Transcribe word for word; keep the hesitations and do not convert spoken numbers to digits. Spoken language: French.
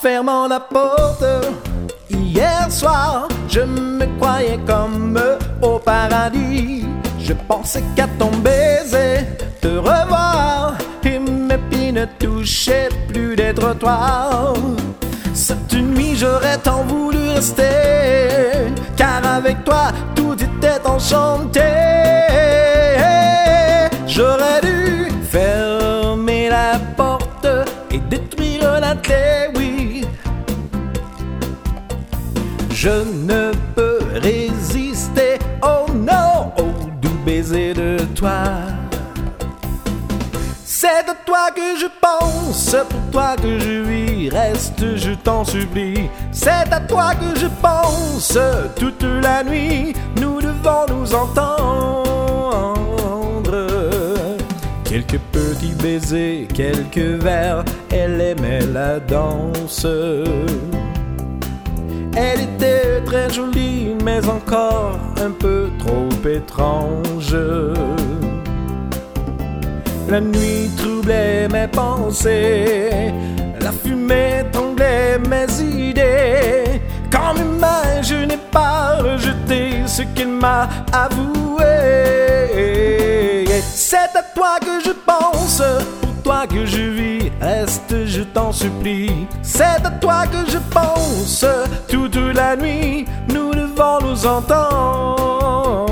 fermant la porte. Hier soir, je me croyais comme au paradis. Je pensais qu'à ton baiser, te revoir, et mes pieds ne touchaient plus des trottoirs. Cette nuit, j'aurais tant voulu rester, car avec toi, tout était enchanté. J'aurais dû fermer la porte et détruire la clé, oui. Je ne peux résister, oh non, au doux baiser de toi. C'est à toi que je pense, pour toi que je vis, reste, je t'en supplie. C'est à toi que je pense, toute la nuit, nous devons nous entendre. Quelques petits baisers, quelques vers, elle aimait la danse. Elle était très jolie, mais encore un peu trop étrange. La nuit troublait mes pensées, la fumée étranglait mes idées. Quand mes mains, je n'ai pas rejeté ce qu'elle m'a avoué. C'est à toi que je pense, pour toi que je vis, reste, je t'en supplie. C'est à toi que je pense, toute la nuit, nous devons nous entendre.